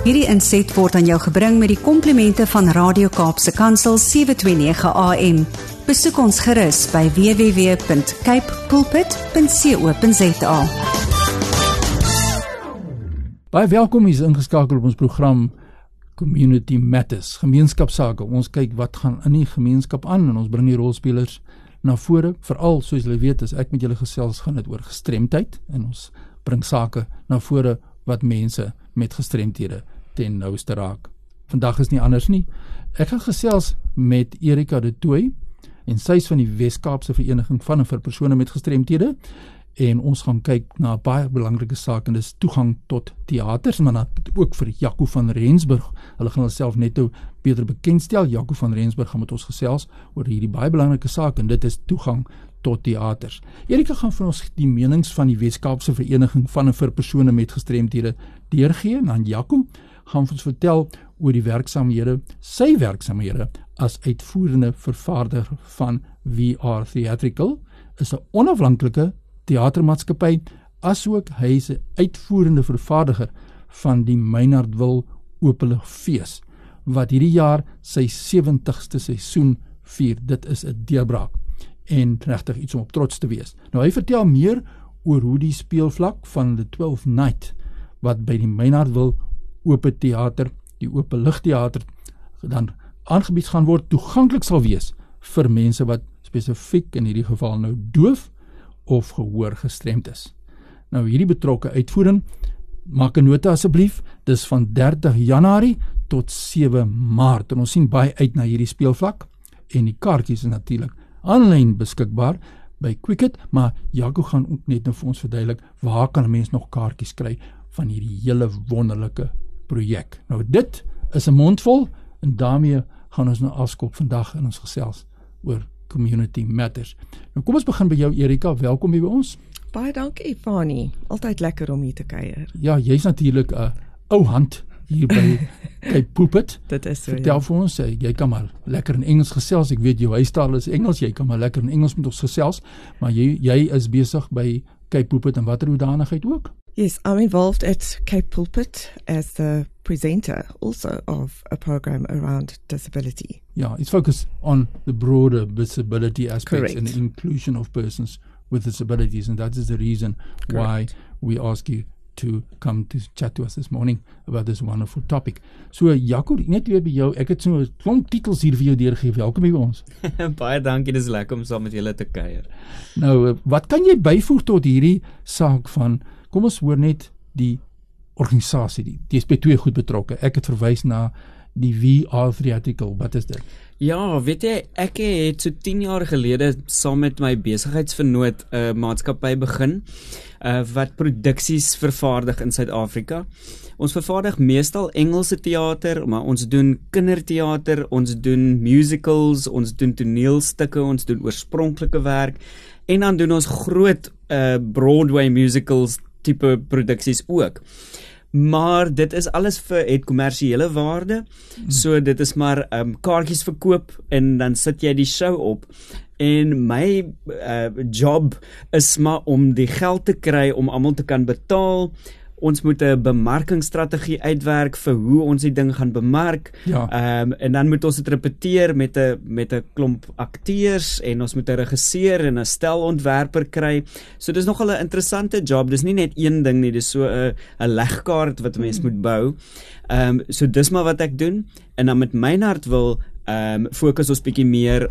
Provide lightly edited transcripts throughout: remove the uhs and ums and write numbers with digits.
Hierdie inset word aan jou gebring met die komplimente van Radio Kaapse Kansel 729 AM. Besoek ons gerus by www.capepulpit.co.za. Baie welkom, is ingeskakel op ons program Community Matters, gemeenskapsake. Ons kyk wat gaan in die gemeenskap aan en ons bring die rolspelers na vore. Veral, soos julle weet, as ek met julle gesels, gaan dit oor gestremdheid en ons bring sake na vore wat mense met gestremdhede ten nouste raak. Vandag is nie anders nie. Ek gaan gesels met Erika de Tooy en sy is van die Wes-Kaapse Vereniging van en vir persone met gestremdhede. En ons gaan kyk na 'n baie belangrike saak en dis toegang tot teaters, maar dan ook vir Jaco van Rensburg. Hulle gaan hulself net beter bekendstel. Jaco van Rensburg gaan met ons gesels oor hierdie baie belangrike saak en dit is toegang tot teaters. Erika gaan vir ons die menings van die Wes-Kaapse Vereniging van en vir persone met gestremdhede deurgee en dan Jaco gaan ons vertel oor die werksaamhede, sy werksaamhede as uitvoerende vervaardiger van VR Theatrical, is 'n onafhanklike teatermaatskappy, asook hy is 'n uitvoerende vervaardiger van die Meinhardtville Openluchtfees, wat hierdie jaar sy 70ste seisoen vier. Dit is 'n deurbraak en regtig iets om op trots te wees. Nou hy vertel meer oor hoe die speelvlak van The 12th Night, wat by die Meinhardtville Open Theater, die Openluchttheater, dan aangebied gaan word, toeganklik sal wees vir mense wat spesifiek in hierdie geval nou doof of gehoor gestremd is. Nou hierdie betrokke uitvoering, maak 'n nota asseblief, dis van 30 Januarie tot 7 Maart en ons sien baie uit na hierdie speelvlak en die kaartjies is natuurlik aanlyn beskikbaar by Quicket, maar Jaco gaan ook net nou vir ons verduidelik waar kan 'n mens nog kaartjies kry van hierdie hele wonderlike projek. Nou dit is 'n mondvol en daarmee gaan ons nou afskop vandag in ons gesels oor Community Matters. Nou kom ons begin by jou Erika, welkom hier by ons. Baie dankie Fani, altyd lekker om hier te kuier. Ja, jy's natuurlik 'n ou hand hier by Capepulpit. Dit is so, vertel vir ons, jy kan maar lekker in Engels gesels, ek weet jou huistaal is Engels, jy kan maar lekker in Engels met ons gesels, maar jy is besig by Capepulpit en watter hoedanigheid ook? Yes, I'm involved at Capepulpit as the presenter also of a program around disability. Yeah, it's focused on the broader disability aspects Correct. and the inclusion of persons with disabilities, and that is the reason why we ask you to come to chat to us this morning about this wonderful topic. So Jaco, net weer by jou, ek het so 'n klomp titels hier vir jou deurgegee. Welkom hier by ons. Baie dankie, dis lekker om saam met julle te kuier. Nou, wat kan jy byvoeg tot hierdie saak van, kom ons hoor net die organisasie, die SP2 goed betrokke. Ek het verwys na die VR Theatrical, wat is dit? Ja, weet jy, ek het so 10 jaar gelede saam met my besigheidsvernoot 'n maatskappy begin, wat produksies vervaardig in Suid-Afrika. Ons vervaardig meestal Engelse teater, maar ons doen kinderteater, ons doen musicals, ons doen toneelstukke, ons doen oorspronklike werk, en dan doen ons groot Broadway musicals tipe produksies ook. Maar dit is alles het kommersiële waarde, so dit is maar kaartjies verkoop en dan sit jy die show op. En my job is maar om die geld te kry om almal te kan betaal. Ons moet 'n bemarkingsstrategie uitwerk vir hoe ons die ding gaan bemark. Ja. En dan moet ons dit repeteer met 'n klomp akteurs en ons moet 'n regisseur en 'n stelontwerper kry. So dis nogal 'n interessante job. Dis nie net een ding nie, dis so 'n legkaart wat mens moet bou. So dis maar wat ek doen. En dan met Meinhardtville fokus ons bietjie meer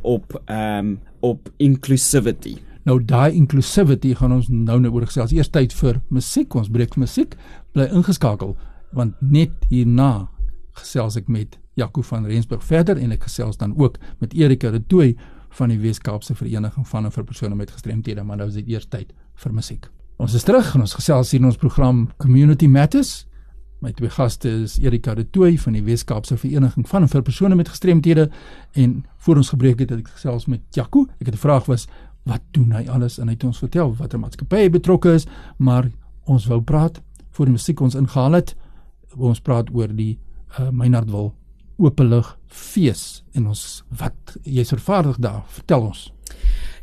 op inclusivity. Nou daai inclusivity gaan ons nou oor gesels. Eers tyd vir musiek, ons breek vir musiek, bly ingeskakel, want net hierna gesels ek met Jaco van Rensburg verder en ek gesels dan ook met Erika de Tooy van die Wes-Kaapse Vereniging van en vir persone met gestremdhede, maar nou is dit eers tyd vir musiek. Ons is terug en ons gesels hier in ons program Community Matters. My twee gaste is Erika de Tooy van die Wes-Kaapse Vereniging van en vir persone met gestremdhede en voor ons gebreek het ek gesels met Jaco. Ek het 'n vraag was, wat doen hy alles? En hy het ons vertel wat 'n maatskappy betrokke is, maar ons wou praat, voor die musiek ons ingehaal het, ons praat oor die Meinhardtville Openluchtfees en ons, wat jy's vervaardig daar, vertel ons.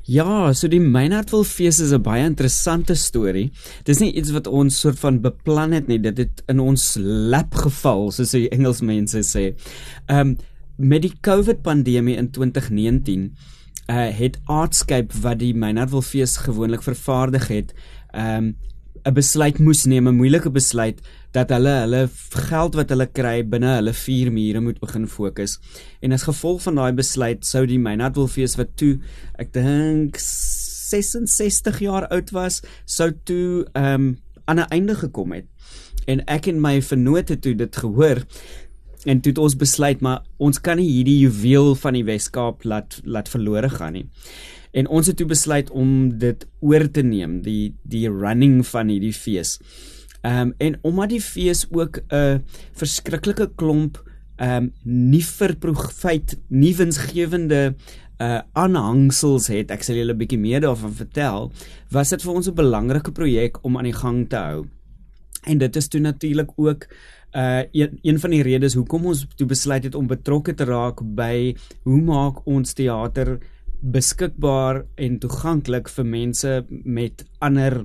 Ja, so die Meinertwilfees is 'n baie interessante storie. Dis nie iets wat ons soort van beplan het nie, dit het in ons lap geval, soos die Engelsmense sê. Met die COVID-pandemie in 2019 het Artscape wat die Meinertwilfees gewoonlik vervaardig het, 'n besluit moes neem, 'n moeilike besluit, dat hulle geld wat hulle kry binne hulle 4 mure moet begin fokus. En as gevolg van daai besluit sou die Meinertwilfees wat toe, ek dink 66 jaar oud was, sou toe aan 'n einde gekom het. En ek en my vennote toe dit gehoor, en toe het ons besluit, maar ons kan nie hierdie juweel van die Weskaap laat verlore gaan nie. En ons het toe besluit om dit oor te neem, die running van hierdie fees. En omdat die fees ook 'n verskriklike klomp nie vir profijt, nie winsgewende aanhangsels het, ek sal julle 'n bietjie meer daarvan vertel, was dit vir ons 'n belangrike projek om aan die gang te hou. En dit is toe natuurlik ook een van die redes hoekom ons toe besluit het om betrokke te raak by hoe maak ons teater beskikbaar en toeganklik vir mense met ander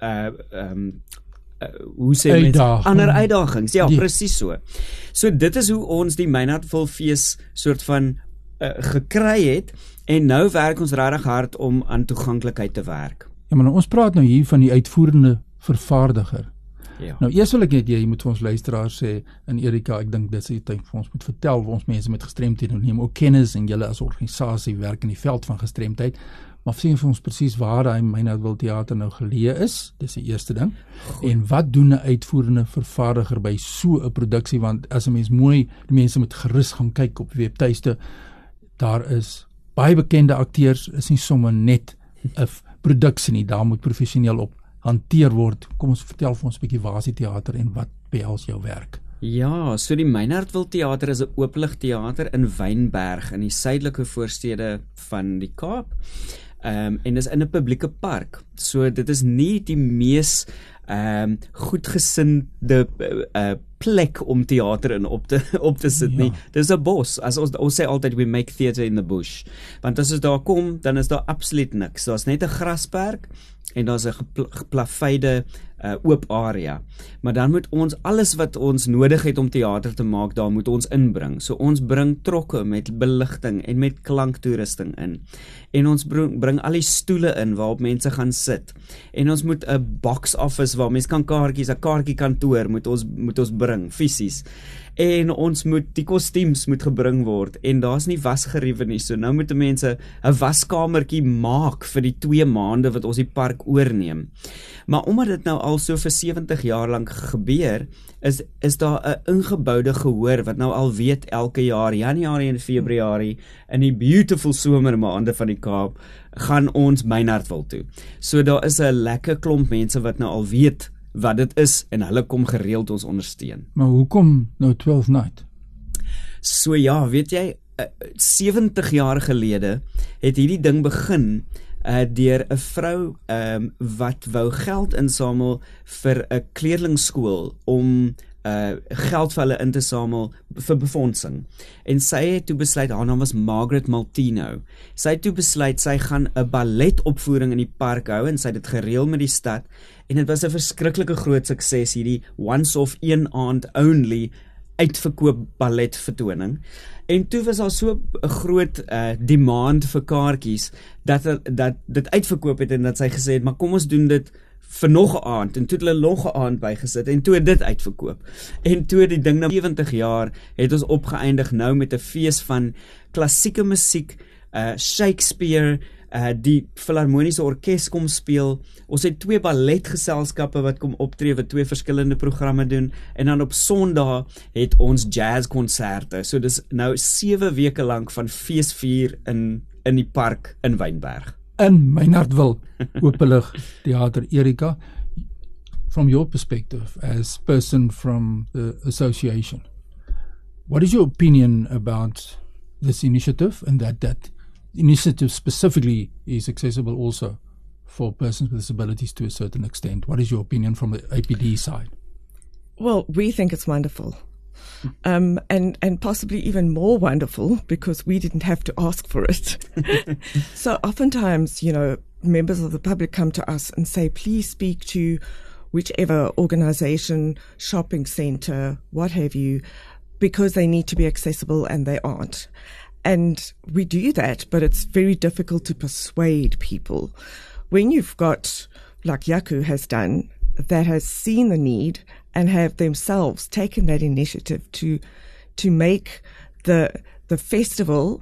ander uitdagings. Ja, presies so. So dit is hoe ons die Meinertwilfees soort van gekry het, en nou werk ons regtig hard om aan toeganklikheid te werk. Ja, maar ons praat nou hier van die uitvoerende vervaardiger. Ja. Nou eers wil ek net jy moet vir ons luisteraars sê, en Erika, ek dink dit is die tyd vir ons moet vertel, vir ons mense met gestremdheid neem ook kennis, en julle as organisasie werk in die veld van gestremdheid, maar sê vir ons presies waar daai Meinertwil Theater nou geleë is, dis die eerste ding. Goed. En wat doen 'n uitvoerende vervaardiger by so 'n produksie, want as 'n mens mooi, die mense moet gerus gaan kyk op webtuiste, daar is baie bekende akteurs, is nie sommer net 'n produksie nie, daar moet professioneel op hanteer word. Kom ons vertel vir ons 'n bietjie waar is die teater en wat behels jou werk? Ja, so die Meinertwil Theater is 'n ooplig teater in Wynberg in die suidelike voorstede van die Kaap. En is in 'n publieke park. So dit is nie die mees goedgesinde plek om teater in op te sit nie. Dis 'n bos. As ons sê altyd we make theater in the bush. Want as ons daar kom, dan is daar absoluut niks. Daar's net 'n grasperk en daar's 'n geplaveide oop area. Maar dan moet ons alles wat ons nodig het om teater te maak, daar moet ons inbring. So ons bring trokke met beligting en met klanktoerusting in. En ons bring al die stoele in waarop mense gaan sit. En ons moet 'n box office waar mense kan kaartjies, 'n kaartjiekantoor moet ons bring fisies. En ons moet die kostuums moet gebring word en daar's nie wasgeriewe nie. So nou moet mense 'n waskamertjie maak vir die 2 maande wat ons die park oorneem. Maar omdat dit nou al so vir 70 jaar lank gebeur, is daar 'n ingeboude gehoor wat nou al weet elke jaar Januarie en Februarie in die beautiful somermaande van die Kaap gaan ons Meinertwil toe. So daar is 'n lekker klomp mense wat nou al weet wat dit is en hulle kom gereeld ons ondersteun. Maar hoekom nou 12th Night? So ja, weet jy, 70 jaar gelede het hierdie ding begin deur 'n vrou wat wou geld insamel vir 'n kleerlingskool om geld vir hulle in te samel vir befondsing. En sy het toe besluit, haar naam was Margaret Maltino. Sy het toe besluit sy gaan 'n balletopvoering in die park hou en sy het dit gereël met die stad. En dit was 'n verskriklike groot sukses, hierdie once of een aand only uitverkoop balletvertoning. En toe was daar so 'n groot demand vir kaartjies dat dit uitverkoop het en dat sy gesê het, maar kom ons doen dit vir nog 'n aand, en toe het hulle nog 'n aand bygesit en toe het dit uitverkoop. En toe die ding nou 70 jaar het ons opgeëindig nou met 'n fees van klassieke musiek, Shakespeare, die Filharmoniese Orkees kom speel. Ons het 2 balletgeselskappe wat kom optree wat 2 verskillende programme doen en dan op Sondag het ons jazzkonserte. So dis nou 7 weke lank van feesvier in die park in Wynberg. In Meinertwil openlig teater. Erika, from your perspective as person from the association, what is your opinion about this initiative and that initiative specifically is accessible also for persons with disabilities to a certain extent? What is your opinion from the APD side? Well, we think it's wonderful. and possibly even more wonderful because we didn't have to ask for it. So oftentimes, members of the public come to us and say, please speak to whichever organization, shopping center, what have you, because they need to be accessible and they aren't. And we do that, but it's very difficult to persuade people. When you've got, like Yaku has done, that has seen the need and have themselves taken that initiative to make the festival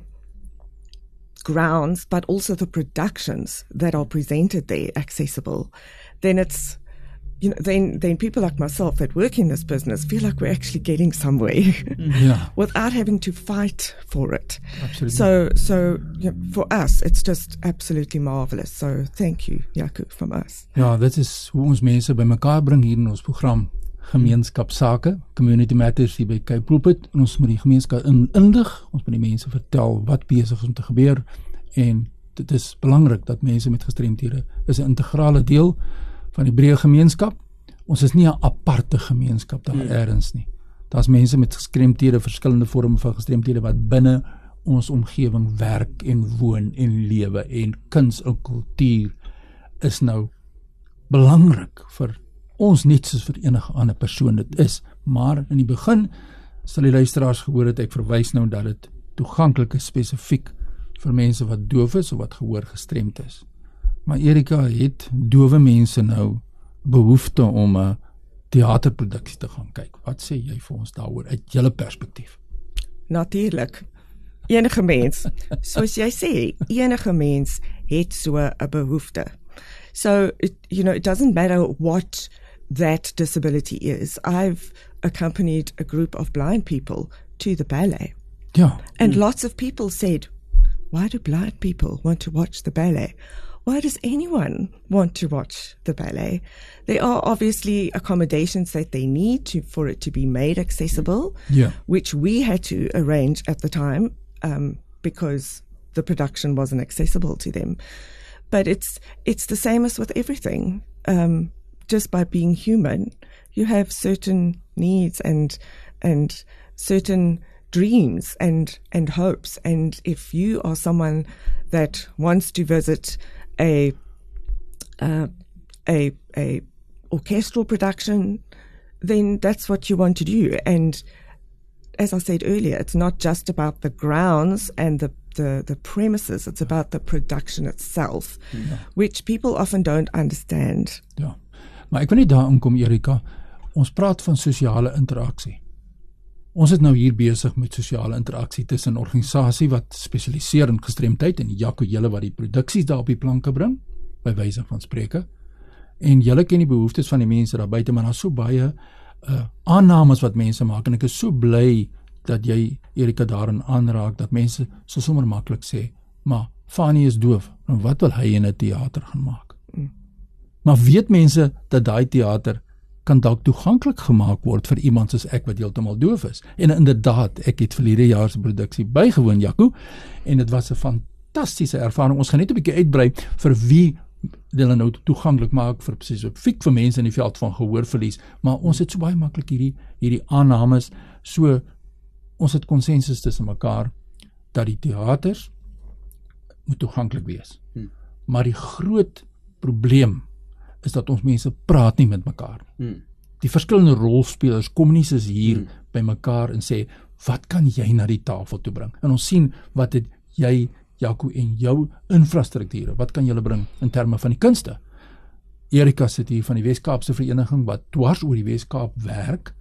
grounds, but also the productions that are presented there accessible, then it's, then people like myself that work in this business feel like we're actually getting somewhere without having to fight for it. Absolutely. So for us, it's just absolutely marvelous. So thank you, Yaku, from us. Ja, dit is hoe ons mense bymekaar bring hier in ons program Gemeenskapsake, Community Matters hier by Cape Pulpit. En ons moet die gemeenskap inlig, ons moet die mense vertel wat besig is om te gebeur, en dit is belangrik dat mense met gestremdhede is 'n integrale deel van die breë gemeenskap. Ons is nie 'n aparte gemeenskap daar ergens nie. Daar's mense met gestremdhede, verskillende vorme van gestremdhede wat binne ons omgewing werk en woon en lewe, en kuns en kultuur is nou belangrik vir ons net soos vir enige ander persoon dit is. Maar in die begin sal die luisteraars gehoor het, ek verwys nou dat dit toeganklik is spesifiek vir mense wat doof is of wat gehoor gestremd is. Maar Erika, het dowe mense nou behoefte om 'n teaterproduksie te gaan kyk? Wat sê jy vir ons daaroor uit julle perspektief? Natuurlik. Enige mens, soos jy sê, enige mens het so 'n behoefte. So, it doesn't matter what that disability is. I've accompanied a group of blind people to the ballet. Ja. And lots of people said, why do blind people want to watch the ballet? Why does anyone want to watch the ballet? There are obviously accommodations that they need for it to be made accessible, which we had to arrange at the time because the production wasn't accessible to them. But it's the same as with everything. Just by being human, you have certain needs and certain dreams and hopes. And if you are someone that wants to visit a orchestral production, then that's what you want to do. And as I said earlier, it's not just about the grounds and the premises, it's about the production itself, which people often don't understand. Ja, maar ek wil nie daarin kom, Erika. Ons praat van sosiale interaksie. Ons is nou hier besig met sosiale interaksie tussen 'n organisasie wat spesialiseer in gestremdheid en Jaco julle wat die produksies daar op die planke bring, by wyse van spreke. En julle ken die behoeftes van die mense daar buite, maar daar's so baie aannames wat mense maak, en ek is so bly dat jy, Erika, daarin aanraak, dat mense so sommer maklik sê, maar Fanie is doof, en wat wil hy in 'n teater gaan maak? Maar weet mense dat daai teater kan dalk toeganklik gemaak word vir iemand soos ek wat heeltemal doof is? En inderdaad, ek het verlede jaar se produksie bygewoon, Jaco, en dit was 'n fantastiese ervaring. Ons gaan net 'n bietjie uitbrei vir wie hulle nou toeganklik maak vir spesifiek vir mense in die veld van gehoorverlies, maar ons het so baie maklik hierdie aannames, so ons het konsensus tussen mekaar dat die teaters moet toeganklik wees. Maar die groot probleem is dat ons mense praat nie met mekaar. Die verskillende rolspelers kom nie soos hier by mekaar en sê, wat kan jy na die tafel toe bring? En ons sien wat het jy, Jaco, en jou infrastrukture, wat kan julle bring in terme van die kunste? Erika sit hier van die Wes-Kaapse Vereniging wat dwars oor die Wes-Kaap werk,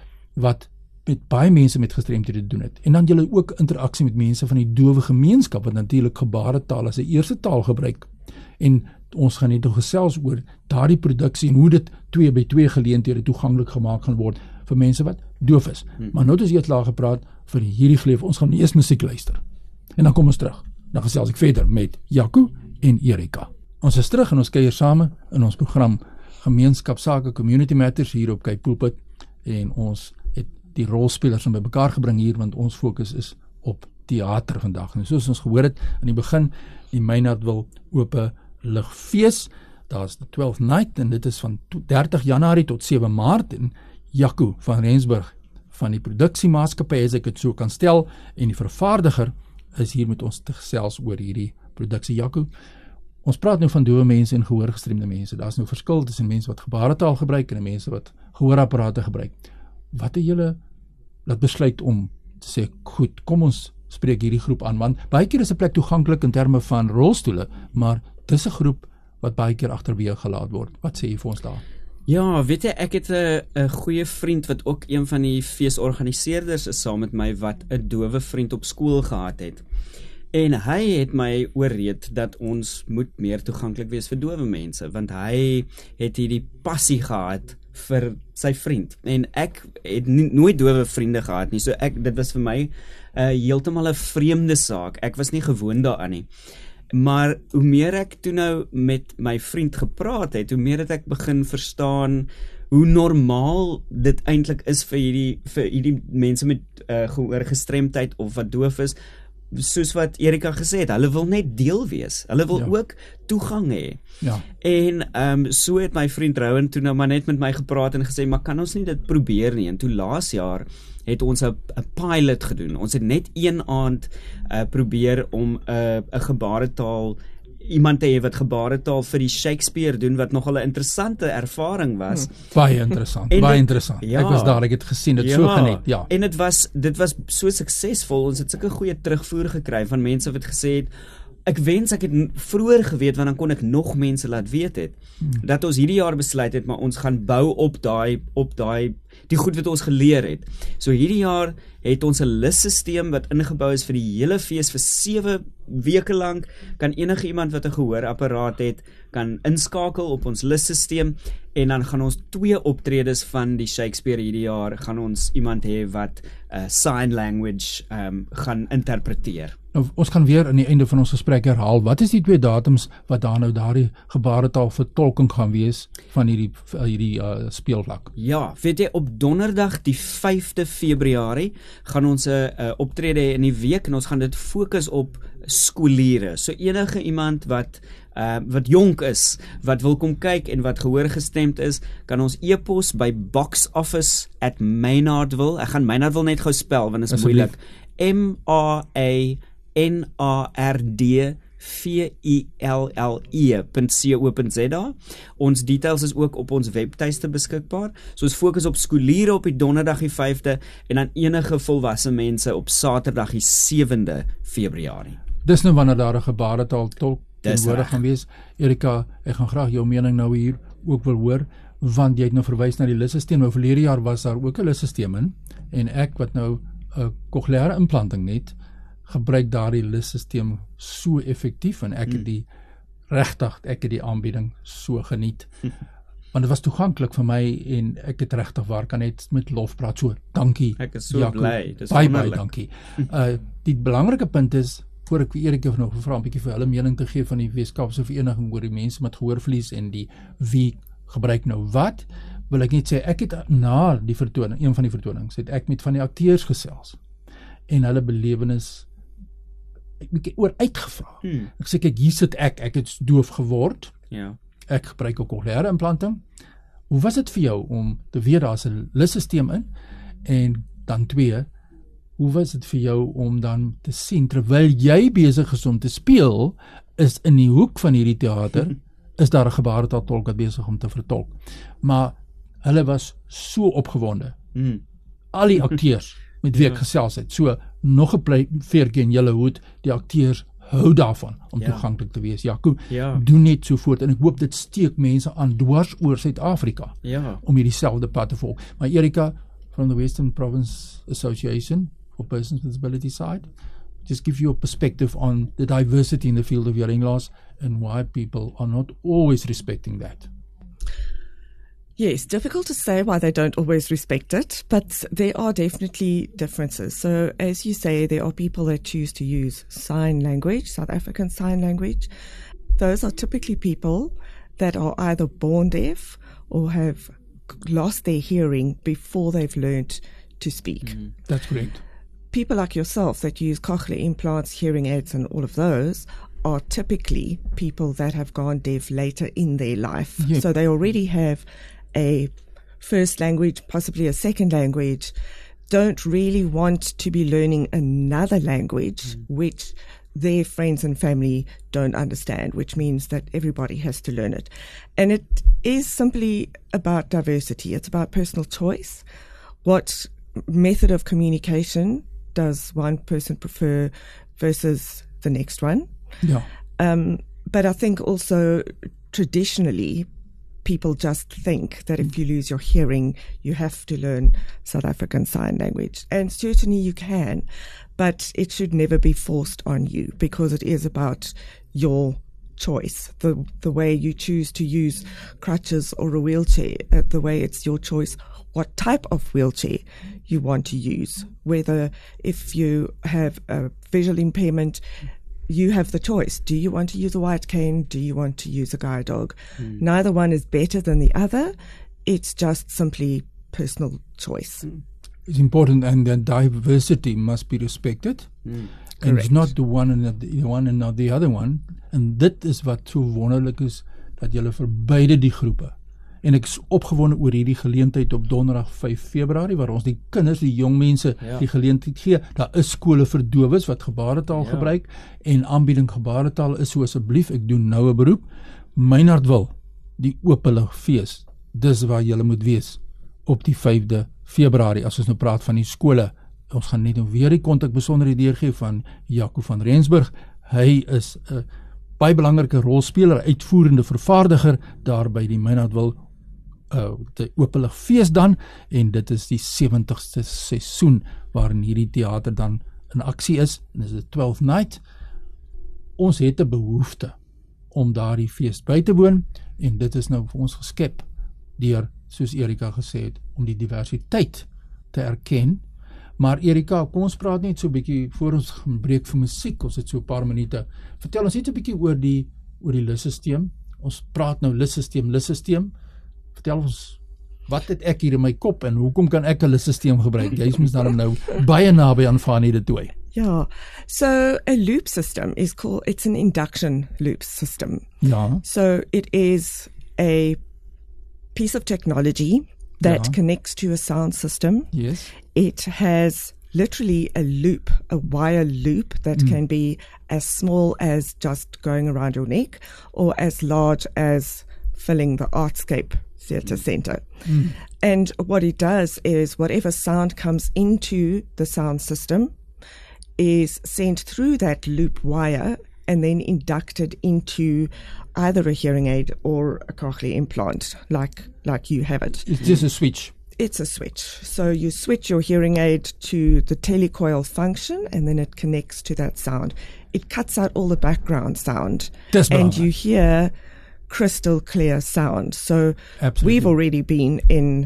wat met baie mense met gestremdhede doen het. En dan julle ook interaksie met mense van die dowe gemeenskap, wat natuurlik gebaretaal as 'n eerste taal gebruik. En ons gaan net nog gesels oor daardie produksie en hoe dit 2x2 geleenthede toeganklik gemaak gaan word vir mense wat doof is. Maar nou het ons eers laag gepraat vir hierdie geleef, ons gaan eers musiek luister. En dan kom ons terug. Dan gesels ek verder met Jaco en Erika. Ons is terug en ons kuier same in ons program Gemeenskapsake, Community Matters hier op Cape Pulpit, en ons het die rolspelers by mekaar gebring hier, want ons fokus is op teater vandag. En soos ons gehoor het in die begin, die Meinhard wil ope ligfees, daar is the 12th night, en dit is van 30 Januarie tot 7 Maart, en Jaco van Rensburg van die produksiemaatskappy, as ek dit so kan stel, en die vervaardiger is hier met ons te gesels oor hierdie produksie. Jaco, ons praat nou van doewe mense en gehoorgestremde mense. Daar's nou verskil tussen mense wat gebaretaal gebruik en mense wat gehoorapparate gebruik. Wat het julle laat besluit om te sê, goed, kom ons spreek hierdie groep aan, want baie keer is 'n plek toeganklik in terme van rolstoele, maar dis 'n groep wat baie keer agterweë gelaat word. Wat sê jy vir ons daar? Ja, weet jy, ek het 'n goeie vriend wat ook een van die feesorganiseerders is saam met my, wat 'n dowe vriend op skool gehad het. En hy het my oorreed dat ons moet meer toeganklik wees vir dowe mense, want hy het hierdie passie gehad vir sy vriend. En ek het nooit dowe vriende gehad nie, so dit was vir my heeltemal 'n vreemde saak. Ek was nie gewoond daaraan nie. Maar hoe meer ek toe nou met my vriend gepraat het, hoe meer het ek begin verstaan hoe normaal dit eintlik is vir hierdie mense met gehoorgestremdheid of wat doof is, soos wat Erika gesê het, hulle wil net deel wees. Hulle wil ook toegang hê. Ja. En so het my vriend Rowan toe nou maar net met my gepraat en gesê, maar kan ons nie dit probeer nie? En toe laas jaar het ons 'n pilot gedoen. Ons het net een aand probeer om 'n gebaretaal iemand te hê wat gebaretaal vir die Shakespeare doen, wat nogal 'n interessante ervaring was. Baie interessant, baie interessant. Ja, ek was daar, ek het gesien, dit so geniet. Ja. En dit was so suksesvol. Ons het sulke goeie terugvoer gekry van mense wat gesê het, ek wens ek het vroeër geweet, want dan kon ek nog mense laat weet het, dat ons hierdie jaar besluit het, maar ons gaan bou op die goed wat ons geleer het. So hierdie jaar het ons 'n lysstelsel wat ingebou is vir die hele fees vir 7 weke lank. Kan enige iemand wat 'n gehoorapparaat het, kan inskakel op ons lysstelsel, en dan gaan ons 2 optredes van die Shakespeare hierdie jaar, gaan ons iemand hê wat sign language gaan interpreteer. Nou, ons gaan weer aan die einde van ons gesprek herhaal, wat is die 2 datums wat daar nou daardie gebaretaal vertolking gaan wees van hierdie speelvlak? Ja, weet jy, op donderdag die 5de Februarie gaan ons 'n optrede hê in die week, en ons gaan dit fokus op skooliere. So enige iemand wat jonk is, wat wil kom kyk en wat gehoorgestemd is, kan ons e-pos by boxoffice@Maynardville. Ek gaan Maynardville net gou spel, want dit is moeilik. MANARDVILLE.co.za. Ons details is ook op ons webtuiste beskikbaar. So ons fokus op skooliere op die donderdag die 5de, en dan enige volwasse mense op Saterdag die 7de Februarie. Dis nou wanneer daar 'n gebaretaal tolk teenwoordig gaan wees. Erika, ek gaan graag jou mening nou hier ook wil hoor, want jy het nou verwys na die lysstelsel. Nou verlede jaar was daar ook 'n lysstelsel in, en ek wat nou 'n cochleaire implanting net, gebruik daardie lysstelsel so effektief, en ek het die aanbieding so geniet. Want dit was toeganklik vir my, en ek het regtig waar kan net met lof praat. So, dankie. Ek is so bly. Dis baie dankie. Die belangrike punt is, voor ek vir Erika nog gevra 'n bietjie vir hulle mening te gee van die Weskaapse vereniging oor die mense met gehoorverlies en die wie gebruik nou wat, wil ek net sê, ek het na die vertoning, een van die vertonings, het ek met van die akteurs gesels, en hulle belewenis oor uitgevra. Ek sê, kyk, hier sit ek het doof geword, ek gebruik ook cochleaire implanting. Hoe was dit vir jou om te weet daar's 'n lysstelsel in, en dan 2, hoe was dit vir jou om dan te sien, terwyl jy besig is om te speel, is in die hoek van hierdie teater, is daar 'n gebaretaaltolk wat besig om te vertolk. Maar hulle was so opgewonde. Al die akteurs met wie ek gesels het, so nog 'n veertjie in julle hoed, die akteurs hou daarvan om toeganklik te wees. Jaco, doen net so voort, en ek hoop dit steek mense aan dwars oor Suid-Afrika om hierdie selfde pad te volg. Maar Erika, from the Western Province Association for Persons with Disability side, just give you a perspective on the diversity in the field of hearing loss and why people are not always respecting that. Yes, difficult to say why they don't always respect it, but there are definitely differences. So as you say, there are people that choose to use sign language, South African Sign Language. Those are typically people that are either born deaf or have lost their hearing before they've learned to speak. That's correct. People like yourself that use cochlear implants, hearing aids, and all of those are typically people that have gone deaf later in their life. Yep. So they already have a first language, possibly a second language, don't really want to be learning another language which their friends and family don't understand, which means that everybody has to learn it. And it is simply about diversity. It's about personal choice. What method of communication does one person prefer versus the next one? Ja. But I think also traditionally, people just think that if you lose your hearing, you have to learn South African Sign Language. And certainly you can, but it should never be forced on you because it is about your choice, the way you choose to use crutches or a wheelchair, the way it's your choice what type of wheelchair you want to use. Whether if you have a visual impairment, you have the choice. Do you want to use a white cane? Do you want to use a guide dog? Neither one is better than the other. It's just simply personal choice. It's important, and the diversity must be respected. And it's not the one and not the other one. En dit is wat so wonderlik is, dat julle vir beide die groepe. En ek is opgewonde oor hierdie geleentheid op donderdag 5 Februarie, waar ons die kinders, die jong mense die geleentheid gee. Daar is skole vir dowes wat gebaretaal gebruik, en aanbieding gebaretaal is so asseblief, ek doen nou 'n beroep. Meinhardtwil, die openlig fees, dis waar julle moet wees, op die 5de Februarie, as ons nou praat van die skole. Ons gaan net nou weer die kontakbesonderhede deurgee van Jaco van Rensburg. Hy is 'n baie belangrike rolspeler, uitvoerende vervaardiger daar by die Meinhardtwil die openlig fees dan, en dit is die 70ste seisoen waarin hierdie teater dan in aksie is, en dit is 'n 12th night. Ons het 'n behoefte om daardie fees by te woon, en dit is nou vir ons geskep deur, soos Erika gesê het, om die diversiteit te erken. Maar Erika, kom ons praat net so 'n bietjie voor ons gaan breek vir musiek. Ons het so 'n paar minute. Vertel ons net 'n bietjie oor die LIS-sisteem. Ons praat nou LIS-sisteem. Vertel ons, wat het ek hier in my kop en hoekom kan ek 'n LIS-sisteem gebruik? Jy is mos daarom nou baie naby aan Fanie de Tooy. Yeah, so a loop system is called, it's an induction loop system. Ja. So it is a piece of technology that connects to a sound system. Yes. It has literally a loop, a wire loop that can be as small as just going around your neck or as large as filling the Artscape Theatre Centre. And what it does is whatever sound comes into the sound system is sent through that loop wire and then inducted into either a hearing aid or a cochlear implant, like you have it. It's just a switch. It's a switch. So you switch your hearing aid to the telecoil function and then it connects to that sound. It cuts out all the background sound. And you hear crystal clear sound. So we've already been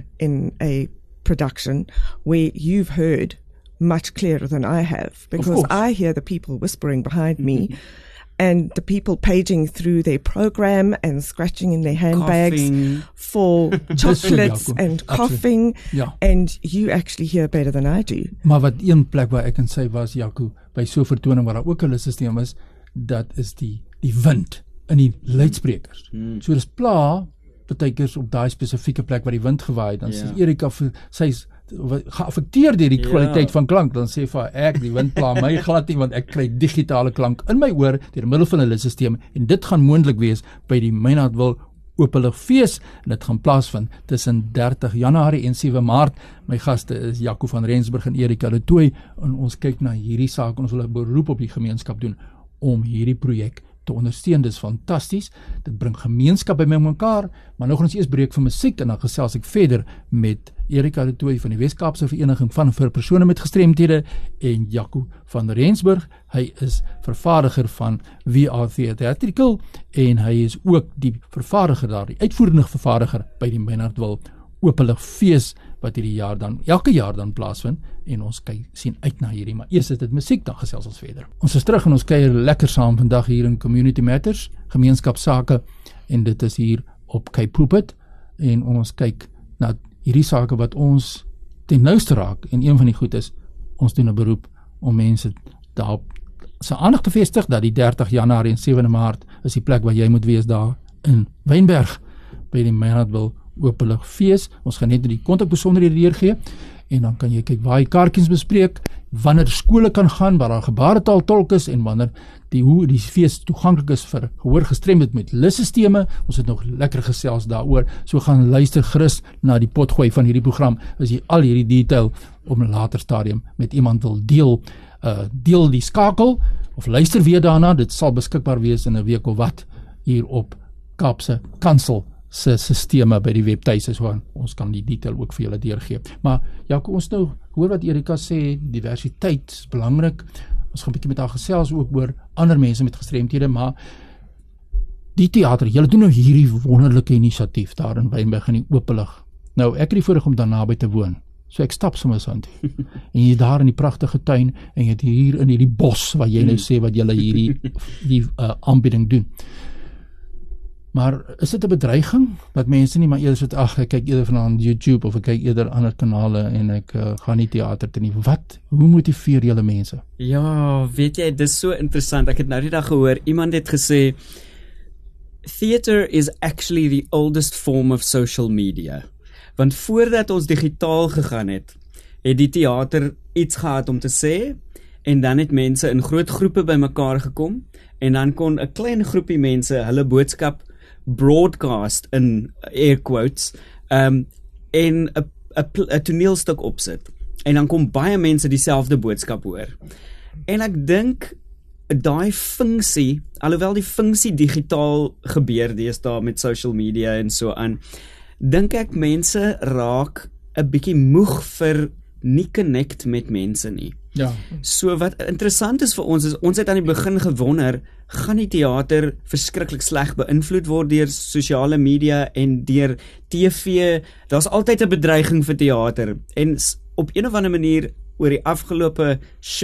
in a production where you've heard much clearer than I have, because I hear the people whispering behind me and the people paging through their program and scratching in their handbags for chocolates and coughing, and you actually hear better than I do. Maar wat een plek waar ek kan sê was, Jaco, by so 'n vertoning waar daar ook 'n LIS-sisteem is, dat is die wind in die luidsprekers. So dis pla partykeers op daai spesifieke plek waar die wind gewaai het, dan sê Erika, sy's geaffekteer deur die kwaliteit van klank, dan sê vir ek, die wind pla my glad nie, want ek kry digitale klank in my oor deur middel van 'n LIS-sisteem, en dit gaan moontlik wees by die Meinhardtwil openlig fees, en dit gaan plaasvind tussen 30 Januarie en 7 Maart. My gaste is Jaco van Rensburg en Erika de Tooy, en ons kyk na hierdie saak, en ons wil 'n beroep op die gemeenskap doen om hierdie projek te ondersteun. Dis fantasties. Dit bring gemeenskap by mekaar, maar nou gaan ons eers breek vir musiek, en dan gesels ek verder met Erika de Tooy van die Wes-Kaapse Vereniging vir persone met gestremthede en Jaco van Rensburg. Hy is vervaardiger van VR Theatrical, en hy is ook die vervaardiger daar, die uitvoerende vervaardiger by die Meinhardtwil openlig fees wat hierdie jaar dan, elke jaar dan plaasvind, en ons sien uit na hierdie, maar eers is dit musiek, dan gesels ons verder. Ons is terug en ons kuier lekker saam vandag hier in Community Matters, gemeenskapsake, en dit is hier op Cape Pulpit, en ons kyk na hierdie sake wat ons ten nouste raak, en een van die goed is, ons doen 'n beroep om mense daarop se aandag te vestig, dat die 30 Januarie en 7 Maart is die plek waar jy moet wees daar in Wynberg, by die Meinhardtwil openlig fees. Ons gaan net die kontakbesonderhede deurgee en dan kan jy kyk waar jy kaartjies bespreek, wanneer skole kan gaan waar daar gebaretaaltolk is en wanneer hoe die fees toeganklik is vir gehoorgestremd met lissisteme. Ons het nog lekker gesels daaroor. So gaan luister gerus na die potgooi van hierdie program as jy al hierdie detail op 'n later stadium met iemand wil deel die skakel of luister weer daarna. Dit sal beskikbaar wees in 'n week of wat hier op Kaapse Kansel se sisteme by die webtuise, so ons kan die detail ook vir julle deurgee. Maar Jaco, ons nou hoor wat Erika sê, diversiteit is belangrik. Ons gaan 'n bietjie met haar gesels ook oor ander mense met gestremthede, maar die teater, julle doen nou hierdie wonderlike inisiatief daar in Wynberg in die openlig. Nou, ek het die voorreg om daar naby te woon. So ek stap sommer aan toe. En jy daar in die pragtige tuin en jy hier in hierdie bos waar jy nou sê wat julle hierdie aanbieding doen. Maar is dit 'n bedreiging dat mense nie maar eerder sit, ek kyk eerder vanaand YouTube of ek kyk eerder ander kanale en ek gaan nie teater toe nie. Hoe motiveer julle mense? Ja, weet jy, dis so interessant. Ek het nou die dag gehoor, iemand het gesê, theater is actually the oldest form of social media. Want voordat ons digitaal gegaan het die teater iets gehad om te sê, en dan het mense in groot groepe bymekaar gekom, en dan kon 'n klein groepie mense hulle boodskap broadcast in air quotes, en 'n toneelstuk opsit. En dan kom baie mense dieselfde boodskap hoor. En ek dink daai funksie, alhoewel die funksie digitaal gebeur deesdae met social media en so aan, dink ek mense raak 'n bietjie moeg vir nie connect met mense nie. Ja. So wat interessant is vir ons is, ons het aan die begin gewonder, gaan die teater verskriklik sleg beïnvloed word deur sosiale media en deur TV? Daar's altyd 'n bedreiging vir teater en op een of ander manier oor die afgelope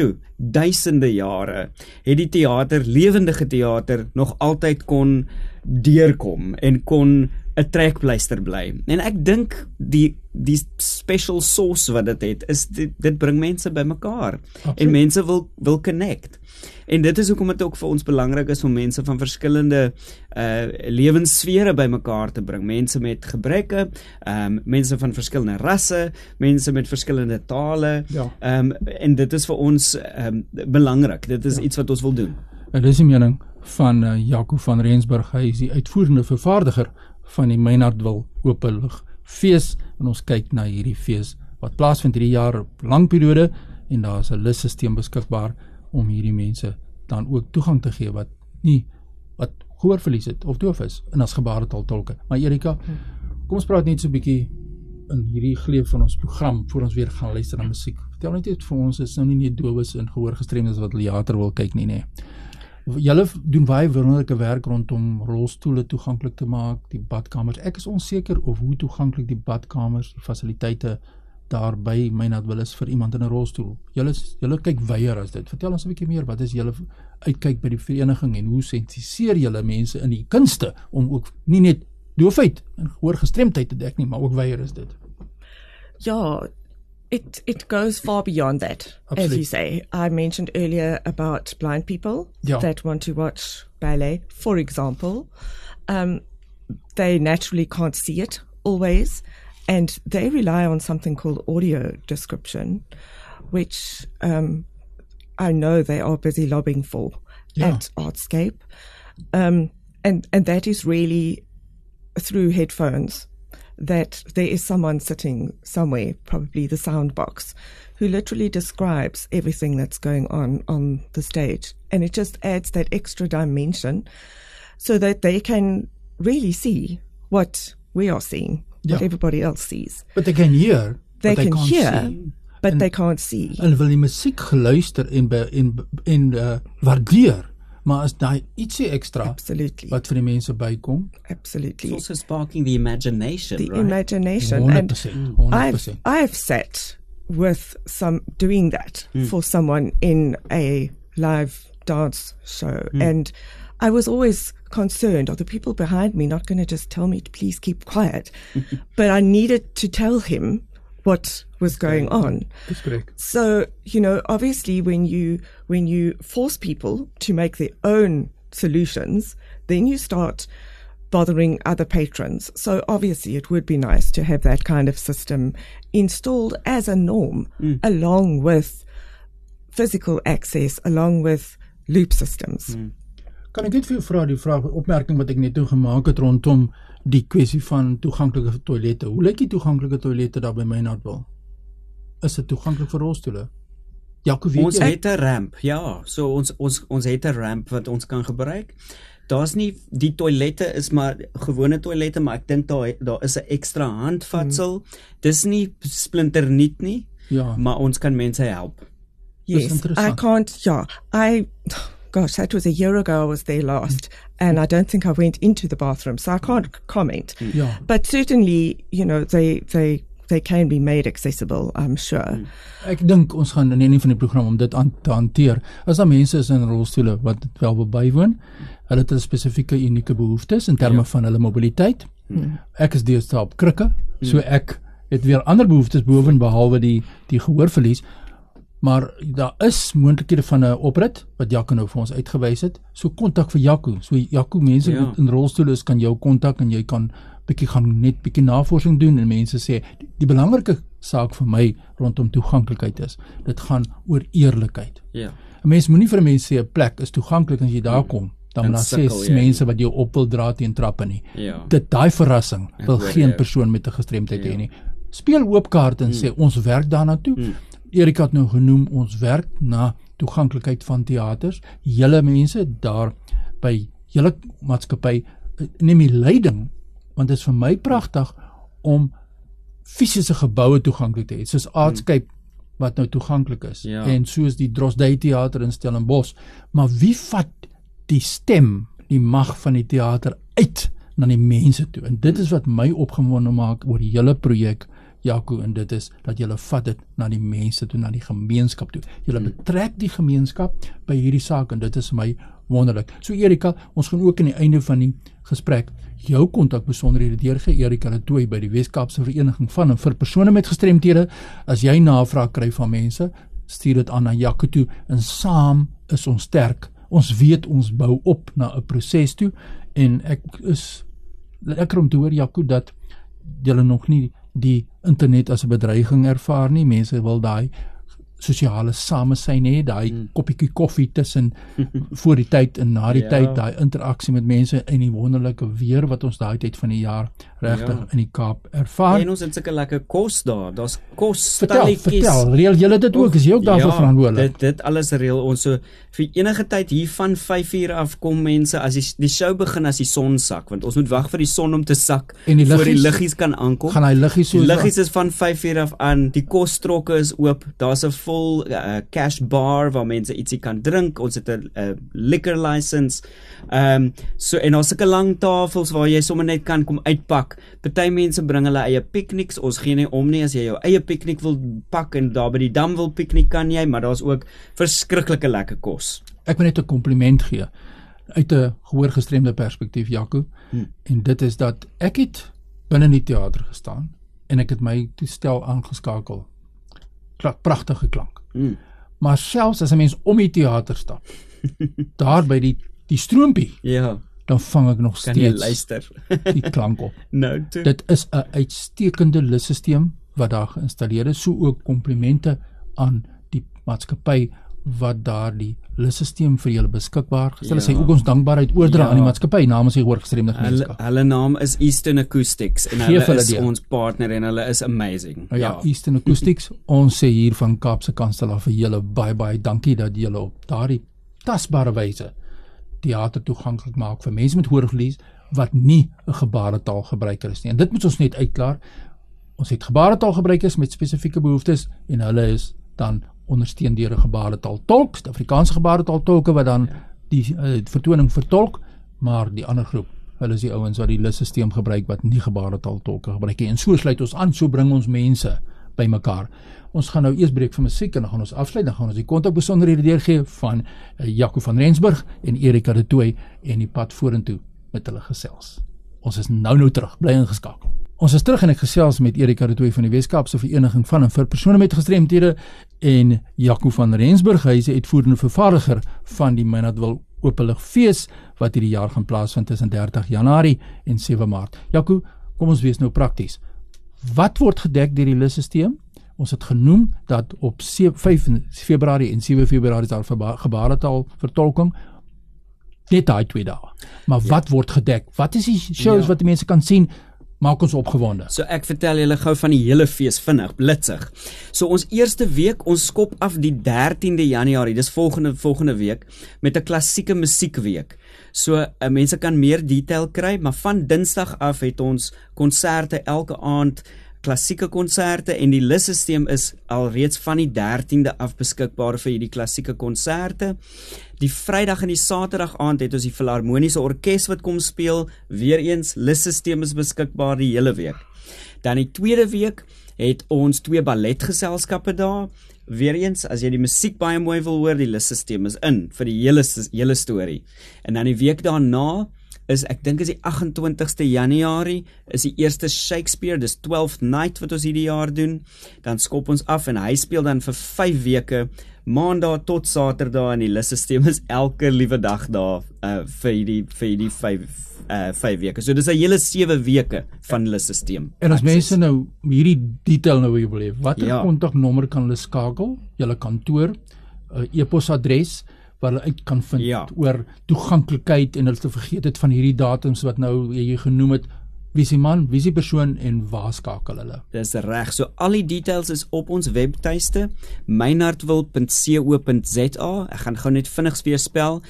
duisende jare het die teater, lewendige teater, nog altyd kon deurkom en kon 'n trekpleister bly. En ek dink die special sauce wat dit het, is dit bring mense bymekaar. En mense wil connect. En dit is hoekom dit ook vir ons belangrik is om mense van verskillende lewenssfere bymekaar te bring. Mense met gebreke, mense van verskillende rasse, mense met verskillende tale. Ja. En dit is vir ons belangrik. Dit is iets wat ons wil doen. En dis die mening van Jaco van Rensburg. Hy is die uitvoerende vervaardiger van die Meinhardtwil openlig fees, en ons kyk na hierdie fees wat plaasvind hierdie jaar op lang periode, en daar is 'n lysstelsel beskikbaar om hierdie mense dan ook toegang te gee wat gehoorverlies het of doof is, en as gebaretaaltolke. Maar Erika, kom ons praat net so 'n bietjie in hierdie gleuf van ons program voor ons weer gaan luister na musiek. Vertel net iets vir ons, is nou nie net dowes en gehoorgestremdes wat teater wil kyk nie. Julle doen baie wonderlike werk rondom rolstoele toeganklik te maak, die badkamers. Ek is onseker of hoe toeganklik die badkamers, die fasiliteite daar by Meinhardtwil is vir iemand in 'n rolstoel. Julle kyk weier as dit. Vertel ons 'n bietjie meer, wat is julle uitkyk by die vereniging en hoe sensitiseer julle mense in die kunste om ook nie net doofheid en gehoorgestremdheid te dek nie, maar ook weier is dit? Yeah, it goes far beyond that. Absolutely. As you say, I mentioned earlier about blind people that want to watch ballet, for example. They naturally can't see it always, and they rely on something called audio description, which I know they are busy lobbying for at Artscape. And that is really through headphones, that there is someone sitting somewhere, probably the sound box, who literally describes everything that's going on the stage. And it just adds that extra dimension so that they can really see what we are seeing, what everybody else sees. But they can hear, they can hear, see. But they can't see. En wil die musiek geluister en waardeer, maar as daai ietsie extra wat vir die mense bykom. Absolutely. It's also sparking the imagination, the right? imagination. 100%. And I've sat with doing that for someone in a live dance show, and I was always concerned, are the people behind me not going to just tell me to please keep quiet? But I needed to tell him what was going on. That's correct. So, obviously when you force people to make their own solutions, then you start bothering other patrons. So obviously it would be nice to have that kind of system installed as a norm, along with physical access, along with loop systems. Kan ek net vir jou vra die opmerking wat ek net toe gemaak het rondom die kwessie van toeganklike toilette. Hoe lyk die toeganklike toilette daar by Mynardwil? Is dit toeganklik vir rolstoele? Jaco, weet Ons jy? het 'n ramp, ja. So ons het 'n ramp wat ons kan gebruik. Daar's nie, die toilette is maar gewone toilette, maar ek dink daar is 'n ekstra handvatsel. Dis nie splinternuut nie, Ja. maar ons kan mense help. Yes, I can't, gosh, that was a year ago I was there last, and I don't think I went into the bathroom, so I can't comment. Ja. But certainly, they can be made accessible, I'm sure. Ek dink ons gaan in een van die program om dit aan te hanteer. As daar mense is in rolstoele wat dit wel wil bywoon, hulle het 'n spesifieke unieke behoeftes in terme van hulle mobiliteit. Ek is deesdae op krikke, so ek het weer ander behoeftes behalwe die gehoorverlies. Maar daar is moontlikhede van 'n oprit wat Jaco nou vir ons uitgewys het. So kontak vir Jaco. So Jaco, mense wat in rolstoele is, kan jou kontak en jy kan bietjie navorsing doen en mense sê die belangrike saak vir my rondom toeganklikheid is, dit gaan oor eerlikheid. Ja. 'n Mens moenie vir 'n mens sê 'n plek is toeganklik as jy daar kom, dan moet daar sê mense wat jou op wil dra teen trappe nie. Ja. Daai verrassing wil geen persoon met 'n gestremdheid hê nie. Speel oop kaart en sê ons werk daarna toe. Erika het nou genoem, ons werk na toeganklikheid van teaters. Julle mense daar by julle maatskappy neem die leiding, want dit is vir my pragtig om fisiese geboue toeganklik te hê, soos Aardscape wat nou toeganklik is, en soos die Drosdey Theater in Stellenbosch. Maar wie vat die stem, die mag van die teater uit na die mense toe? En dit is wat my opgewonde maak oor die hele projek, Jaco, en dit is dat julle vat dit na die mense toe, na die gemeenskap toe. Julle betrek die gemeenskap by hierdie saak, en dit is my wonderlik. So Erika, ons gaan ook aan die einde van die gesprek jou kontakbesonderhede deurgee, Erika de Tooy by die Wes-Kaapse Vereniging van en vir persone met gestremthede. As jy navraag kry van mense, stuur dit aan na Jaco toe, en saam is ons sterk. Ons weet ons bou op na 'n proses toe, en ek is lekker om te hoor, Jaco, dat julle nog nie die internet as 'n bedreiging ervaar nie. Mense wil daai sosiale samesyn hê, daai koppie koffie tussen voor die tyd en na die tyd, daai interaksie met mense en die wonderlike weer wat ons daai tyd van die jaar regtig in die Kaap ervaar. En ons het sulke lekker kos daar. Daar's kos, Vertel, reël julle dit ook? Is jy ook daarvoor verantwoordelik? Dit alles reël ons. So vir enige tyd hier van 5:00 af kom mense, as die show begin as die son sak, want ons moet wag vir die son om te sak voor die liggies kan aankom. Gaan hy liggies so? Die liggies is van 5:00 af aan. Die kosstrokke is oop. Daar's 'n vol cash bar waar mense ietsie kan drink. Ons het 'n liquor license. So en daar's sulke lang tafels waar jy sommer net kan kom uitpak. Party mense bring hulle eie pikniks. Ons gee nie om nie as jy jou eie piknik wil pak en daar by die dam wil piknik, kan jy, maar daar's ook verskriklike lekker kos. Ek wil net 'n kompliment gee uit 'n gehoorgestremde perspektief, Jaco. En dit is dat ek het binne die teater gestaan en ek het my toestel aangeskakel. Pragtige klank. Maar selfs as 'n mens om die teater stap, daar by die stroompie, dan vang ek nog steeds die klank op. Dit is 'n uitstekende lusstelsel wat daar geïnstalleer is, so ook komplimente aan die maatskappy wat daar die lusstelsel vir julle beskikbaar gestel het. Sy ook ons dankbaarheid oordra aan die maatskappy namens die gehoorgestremde gemeenskap. Hulle naam is Eastern Acoustics en hulle is ons partner en hulle is amazing. Ja, Eastern Acoustics, ons sê hier van Kaapse Kansel vir julle baie dankie dat julle op daardie tasbare wyse teater toeganklik maak vir mense met hoorverlies wat nie 'n gebaretaalgebruiker is nie. En dit moet ons net uitklaar. Ons het gebaretaalgebruikers met spesifieke behoeftes en hulle is dan ondersteun deur 'n gebaretaaltolk, Afrikaanse gebaretaaltolke wat dan die vertoning vertolk, maar die ander groep, hulle is die ouens wat die lusstelsel gebruik wat nie gebaretaaltolke gebruik nie. En so sluit ons aan, so bring ons mense bymekaar. Ons gaan nou eers breek vir musiek en dan gaan ons afsluit, dan gaan ons die kontakbesonderhede deurgee van Jaco van Rensburg en Erika de Tooy en die pad vorentoe met hulle gesels. Ons is nou terug, bly ingeskakel. Ons is terug en ek gesels met Erika de Tooy van die Wes-Kaapse Vereniging van en vir persone met gestremthede en Jaco van Rensburg, hy is die uitvoerende vervaardiger van die Mynardwil Openlugfees wat hierdie jaar gaan plaasvind tussen 30 Januarie en 7 Maart. Jaco, kom ons wees nou prakties. Wat word gedek deur die LIS-sisteem? Ons het genoem dat op 5 Februarie en 7 Februarie is daar gebaretaal vertolking, net daai 2 dae. Maar wat word gedek? Wat is die shows wat die mense kan sien? Maak ons opgewonde. So ek vertel julle gou van die hele fees vinnig, blitsig. So ons eerste week, ons skop af die 13de Januarie, dis volgende week, met 'n klassieke musiekweek. So mense kan meer detail kry, maar van Dinsdag af het ons konserte elke aand, klassieke konserte, en die LIS-sisteem is alreeds van die 13de af beskikbaar vir hierdie klassieke konserte. Die Vrydag en die Saterdag aand het ons die Filharmoniese Orkes wat kom speel, weer eens, LIS-sisteem is beskikbaar die hele week. Dan die tweede week het ons 2 balletgeselskappe daar, weer eens, as jy die musiek baie mooi wil hoor, die LIS-sisteem is in, vir die hele storie. En dan die week daarna, ek dink is die 28ste Januarie, is die eerste Shakespeare, dis 12th Night wat ons hierdie jaar doen, dan skop ons af en hy speel dan vir 5 weke, Maandag tot Saterdag, en die LIS-sisteem is elke liewe dag daar vir hierdie 5 weke. So dis 'n hele 7 weke van LIS-sisteem. En as mense nou hierdie detail nou wil hê, watter kontaknommer kan hulle skakel? Julle kantoor, e-posadres waar hulle uit kan vind oor toeganklikheid en hulle te vergeet het van hierdie datums wat nou jy genoem het. Wie is die man, wie is die persoon en waar skakel hulle? Dis reg. So al die details is op ons webtuiste mynardwil.co.za. Ek gaan gou net vinnig weer spel.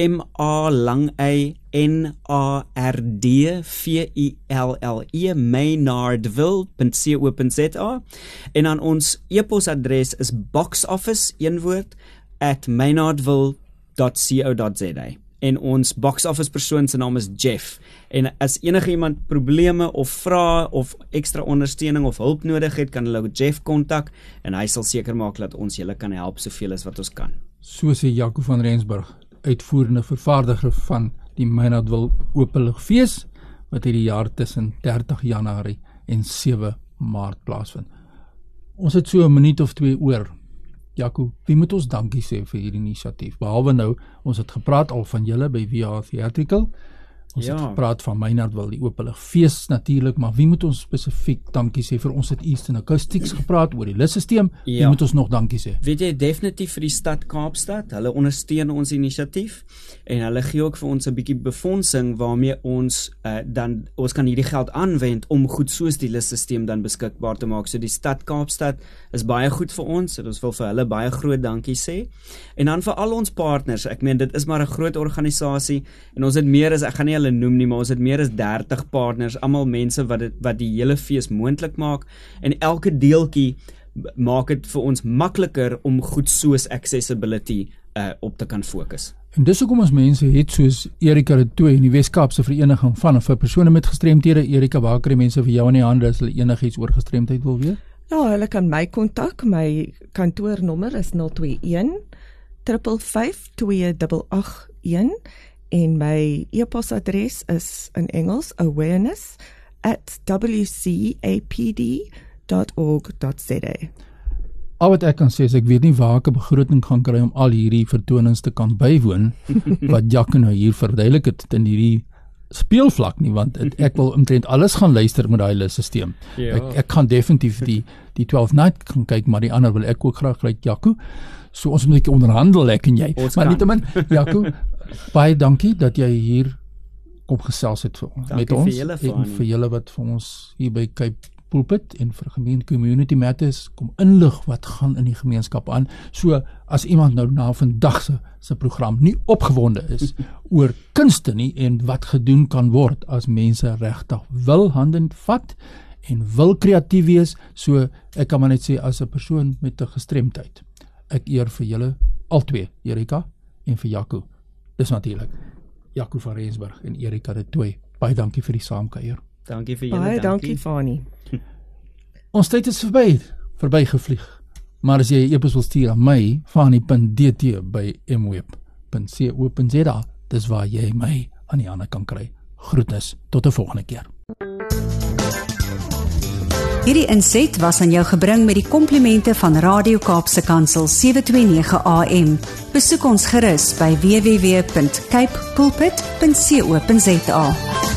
MANARDVILLE mynardwil.co.za. En dan ons e-posadres is boxoffice, een woord, @mynardwil.co.za. En ons box office persoon se naam is Jeff. En as enige iemand probleme of vrae of ekstra ondersteuning of hulp nodig het, kan hulle Jeff kontak en hy sal seker maak dat ons julle kan help soveel as wat ons kan. So sê Jaco van Rensburg, uitvoerende vervaardiger van die Mynardwil Openlugfees wat hierdie jaar tussen 30 Januarie en 7 Maart plaasvind. Ons het so 'n minuut of 2 oor. Jaco, wie moet ons dankie sê vir hierdie inisiatief? Behalwe nou, ons het gepraat al van julle by VR Theatrical. Ons het gepraat van Mynardwil, die Openlugfees natuurlik, maar wie moet ons spesifiek dankie sê vir? Ons het Eastern Acoustics gepraat oor die LIS-sisteem. Wie moet ons nog dankie sê? Weet jy, definitief vir die stad Kaapstad. Hulle ondersteun ons inisiatief en hulle gee ook vir ons 'n bietjie befondsing waarmee ons ons kan hierdie geld aanwend om goed soos die LIS-sisteem dan beskikbaar te maak. So die stad Kaapstad is baie goed vir ons en ons wil vir hulle baie groot dankie sê. En dan vir al ons partners. Ek meen dit is maar 'n groot organisasie en ons het meer as ek gaan nie hulle noem nie, maar ons het meer as 30 partners, almal mense wat die hele fees moontlik maak en elke deeltjie maak dit vir ons makliker om goed soos accessibility op te kan fokus. En dis hoekom ons mense het soos Erika de Tooy in die Wes-Kaapse Vereniging vir persone met gestremthede. Erika, waar kry mense vir jou in die hande as hulle enigiets oor gestremdheid wil weet? Ja, hulle kan my kontak. My kantoornommer is 021 555 2881 en my e-posadres is in Engels awareness@wcapd.org.za. Al wat ek kan sê is ek weet nie waar ek 'n begroting gaan kry om al hierdie vertonings te kan bywoon wat Jaco nou hier verduidelik het in hierdie speelvlak nie, want ek wil omtrent alles gaan luister met daai LIS-sisteem. Ek gaan definitief die 12th Night kan kyk, maar die ander wil ek ook graag kyk, Jaco. So ons moet 'n bietjie onderhandel, ek en jy. Maar nietemin, Jaco, baie dankie dat jy hier kom gesels het met ons en vir julle wat vir ons hier by Cape Pulpit en vir Community Matters kom inlig wat gaan in die gemeenskap aan. So as iemand nou na vandag se program nie opgewonde is oor kunste nie en wat gedoen kan word as mense regtig wil hande vat en wil kreatief wees, so ek kan maar net sê as 'n persoon met 'n gestremdheid. Ek eer vir julle albei, Erika en vir Jaco. Dis natuurlik Jaco van Rensburg en Erika de Tooy. Baie dankie vir die saamkuier. Dankie vir julle. Baie dankie Fani. Ons tyd is verbygevlieg. Maar as jy 'n e-pos wil stuur aan my, fani.dt@mweb.co.za, dis waar jy my aan die ander kan kry. Groetnis, tot 'n volgende keer. Hierdie inset was aan jou gebring met die komplimente van Radio Kaapse Kansel 729 AM. Besoek ons gerus by www.cape pulpit.co.za.